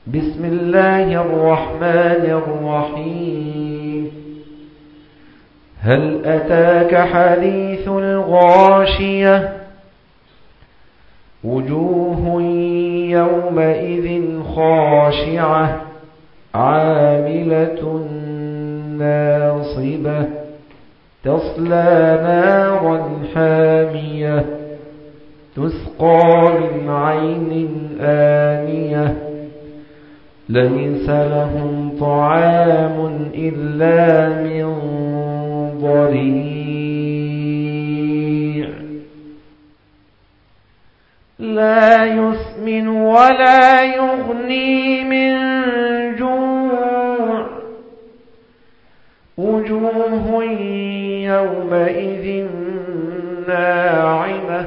بسم الله الرحمن الرحيم. هل أتاك حديث الغاشية وجوه يومئذ خاشعة عاملة ناصبة تصلى نارا حامية تسقى من عين آنية ليس لهم طعام إلا من ضريع لا يسمن ولا يغني من جوع وجوه يومئذ ناعمة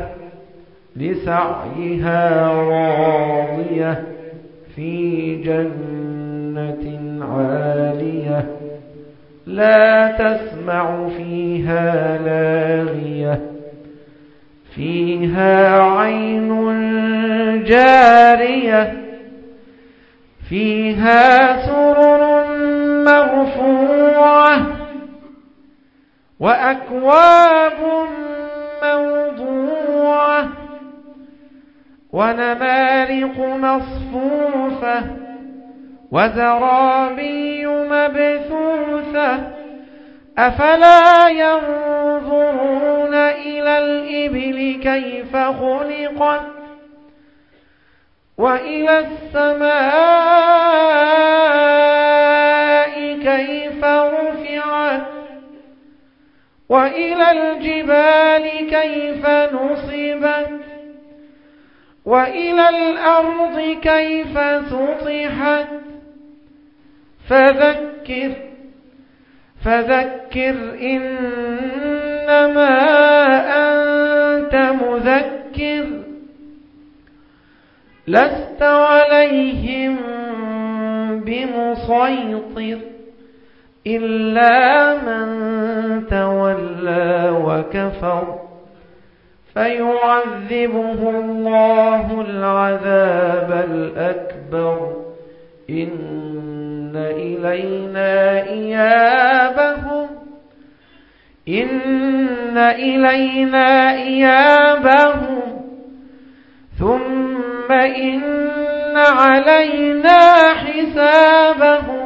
لسعيها راضية في جنة عالية لا تسمع فيها لاغية فيها عين جارية فيها سرر مرفوعة وأكواب موضوعة ونمارق مصفوفة وزرابي مبثوثة أفلا ينظرون إلى الإبل كيف خلقت وإلى السماء كيف رفعت وإلى الجبال كيف نصبت وإلى الأرض كيف سطحت فذكر إنما أنت مذكر لست عليهم بمسيطر إلا من تولى وكفر فيعذبه الله العذاب الأكبر إن إلينا إيابهم ثم إن علينا حسابهم